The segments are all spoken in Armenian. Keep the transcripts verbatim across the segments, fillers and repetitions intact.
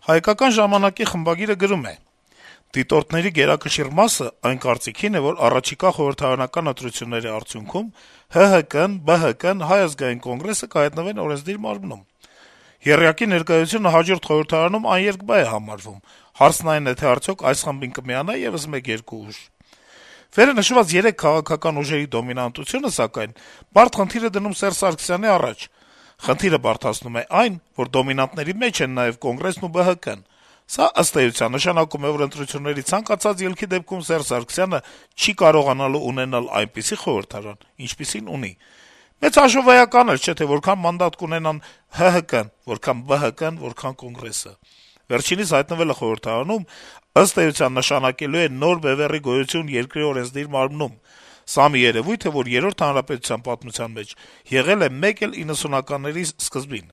Հայկական ժամանակի խմբագիրը գրում է. - «Դիտորդների գերակշիռ մասը այն կարծիքին է, որ առաջիկա խորհրդարանական ընտրությունների արդյունքում ՀՀԿ-ն, ԲՀԿ-ն, Հայ ազգային կոնգրեսը կհայտնվեն օրենսդիր մարմնում: Եռյակի ներկայությունը հաջորդ խորհրդարանում աներկբա է համարվում: Հարցն այն է, թե արդյոք այս խմբին կմիանա եւս մեկ-երկու ուժ: Վերը նշված երեք քաղաքական ուժերի դոմինանտությունը, սակայն, բարդ խնդիր է դնում Սերժ Սարգսյանի առաջ: Խնդիրը բարդացնում է այն, որ դոմինանտների մեջ են նաեւ Կոնգրեսն ու ԲՀԿ-ն: Սա, ըստ էության, նշանակում է, որ ընտրությունների ցանկացած ելքի դեպքում Սերժ Սարգսյանը չի կարողանալու ունենալ այնպիսի խորհրդարան, ինչպիսին ունի: Մեծ հաշվովայական էլ չէ, թե որքան մանդատ կունենան ՀՀԿ-ն, որքան ԲՀԿ-ն, որքան Կոնգրեսը: Վերջինիս հայտնվելը խորհրդարանում, ըստ էության, նշանակելու է նոր բեւեռի գոյություն երկրի օրենսդիր մարմնում: Սա մի երեւույթ է, որ Երրորդ հանրապետության պատմության մեջ եղել է մեկ էլ իննսունականների սկզբին»: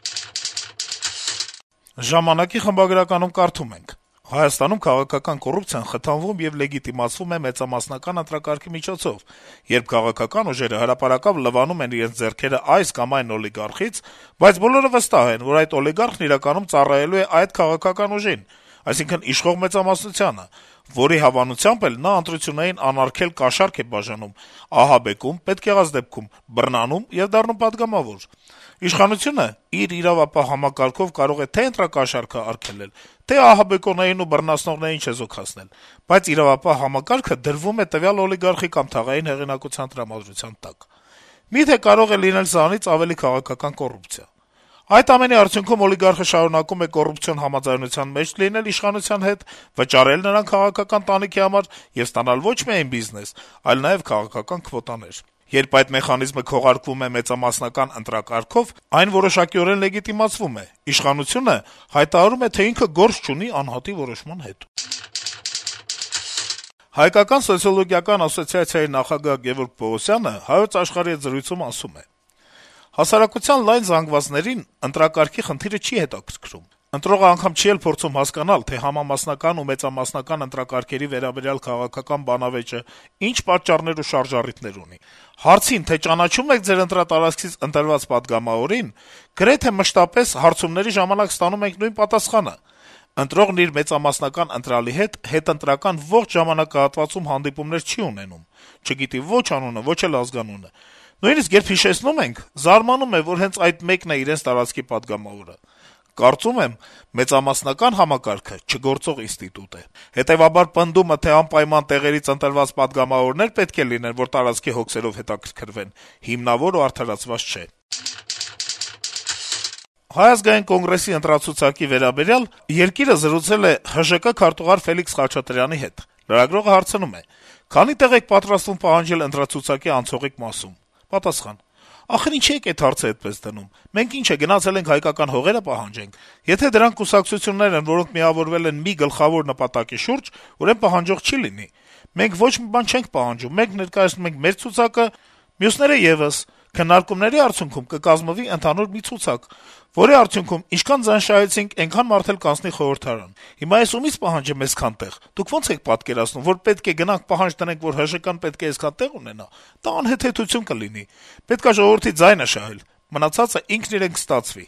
«Ժամանակ»-ի խմբագրականում կարդում ենք. - «Հայաստանում քաղաքական կոռուպցիան խթանվում եւ լեգիտիմացվում է մեծամասնական ընտրակարգի միջոցով, երբ քաղաքական ուժերը հրապարակավ լվանում են իրենց ձեռքերը այս կամ այն օլիգարխից, բայց բոլորը վստահ են, որ այդ օլիգարխն իրականում ծառայելու է այդ քաղաքական ուժին, այսինքն` իշխող մեծամասնությանը, որի հավանությամբ էլ նա ընտրություններին անարգել կաշառք է բաժանում, ահաբեկում, պետք եղած դեպքում բռնանում եւ դառնում պատգամավոր: Իշխանությունը իր իրավապահ համակարգով կարող է թե՛ ընտրակաշառքը արգելել, թե՛ ահաբեկողներին ու բռնացնողներին չեզոքացնել, բայց իրավապահ համակարգը դրվում է տվյալ օլիգարխի կամ թաղային հեղինակության տրամադրության տակ: Մի՞թե կարող է լինել սրանից ավելի քաղաքական կոռուպցիա: Այդ ամենի արդյունքում օլիգարխը շարունակում է կոռուպցիոն համաձայնության մեջ լինել իշխանության հետ, վճարել նրան քաղաքական տանիքի համար եւ ստանալ ոչ միայն բիզնես, այլ նաեւ քաղաքական քվոտաներ: Երբ այդ մեխանիզմը քողարկվում է մեծամասնական ընտրակարգով, այն որոշակիորեն լեգիտիմացվում է: Իշխանությունը հայտարարում է, թե ինքը գործ չունի անհատի որոշման հետ»: Հայկական սոցիոլոգիական ասոցիացիայի նախագահ Գեւորգ Պողոսյանը «Հայոց Աշխարհ»-ի հետ զրույցում ասում է. - «Հասարակության լայն զանգվածներին ընտրակարգի խնդիրը չի հետաքրքրում: Ընտրողը անգամ չի էլ փորձում հասկանալ, թե համամասնական ու մեծամասնական ընտրակարգերի վերաբերյալ քաղաքական բանավեճը ինչ պատճառներ ու շարժառիթներ ունի: Հարցին, թե ճանաչո՞ւմ եք ձեր ընտրատարածքից ընտրված պատգամավորին, գրեթե մշտապես հարցումների ժամանակ ստանում ենք նույն պատասխանը. ընտրողն իր մեծամասնական ընտրալի հետ հետընտրական ողջ ժամանակահատվածում հանդիպումներ չի ունենում, չգիտի ո՛չ անունը, ո՛չ էլ ազգանունը: Նույնիսկ երբ հիշեցնում ենք, զարմանում է, որ հենց այդ մեկն է իրենց տարածքի պատգամավորը: Կարծում եմ, մեծամասնական համակարգը չգործող ինստիտուտ է: Հետեւաբար պնդումը, թե անպայման տեղերից ընտրված պատգամավորներ պետք է լինեն, որ տարածքի հոգսերով հետաքրքրվեն, հիմնավոր ու արդարացված չէ»: Հայ ազգային կոնգրեսի ընտրացուցակի վերաբերյալ «Երկիր»-ը զրուցել է ՀԺԿ քարտուղար Ֆելիքս Խաչատրյանի հետ: Լրագրողը հարցնում է. - «Քանի՞ տեղ եք պատրաստվում պահանջել ընտրացուցակի անցողիկ մասում»: Պատասխան. - «Ախր ինչի՞ եք էդ հարցը էդպես դնում: Մենք ինչ է, գնացել ենք հայկական հողերը պահանջենք: Եթե դրանք կուսակցություններ են, որոնք միավորվել են մի գլխավոր նպատակի շուրջ, ուրեմն պահանջող չի լինի: Մենք ոչ մի բան չենք պահանջում, մենք ներկայացնում ենք մեր ցուցակը, մյուսները եւս: Քննարկումների արդյունքում կկազմվի ընդհանուր մի ցուցակ, որի արդյունքում ինչքան ձայն շահեցինք, այնքան մարդ էլ կանցնի խորհրդարան: Հիմա ես ումի՞ց պահանջեմ այսքան տեղ: Դուք ո՞նց եք պատկերացնում, որ պետք է գնանք պահանջ դնենք, որ ՀԺԿ-ն պետք է այսքան տեղ ունենա: Դա անհեթեթություն կլինի: Պետք է ժողովրդի ձայնը շահել: Մնացածը ինքն իրեն կստացվի»: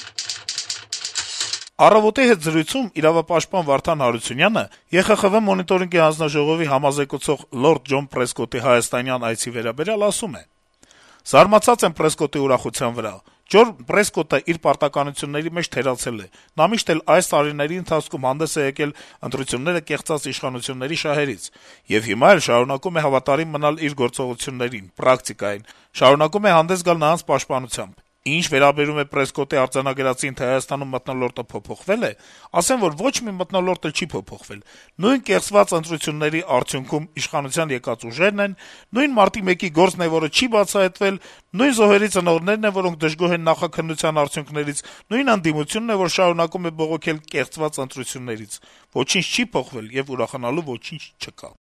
«Առավոտ»-ի հետ զրույցում իրավապաշտպան Վարդան Հարությունյանը Եվրախորհրդի խորհրդարանական մոնիտորինգի հանձնաժողովի համազեկուցող լորդ Ջոն Պրեսկոտի հայաստանյան այցի վերաբերյալ ասում է. - «Զարմացած եմ Պրեսկոտի ուրախության վրա: Ջոն Պրեսկոտը իր պարտականությունների մեջ թերացել է: Նա միշտ էլ այս տարիների ընթացքում հանդես է եկել ընտրությունները կեղծած իշխանությունների շահերից: Եվ հիմա էլ շարունակում է հավատարիմ մնալ իր գործողություններին, պրակտիկային, շարունակում է հանդես գալ նրանց պաշտպանությամբ: Ինչ վերաբերում է Պրեսկոտի արձանագրածին, թե Հայաստանում մթնոլորտը փոփոխվել է, ասեմ, որ ոչ մի մթնոլորտ էլ չի փոփոխվել: Նույն կեղծված ընտրությունների արդյունքում իշխանության եկած ուժերն են, նույն մարտի մեկի գործն է, որը չի բացահայտվել, նույն զոհերի ծնողներն են, որոնք դժգոհ են նախաքննության արդյունքներից, նույն ընդդիմությունն է, որ շարունակում է բողոքել կեղծված ընտրություններից: Ոչինչ չի փոխվել, եւ ուրախանալու ոչինչ չկա»: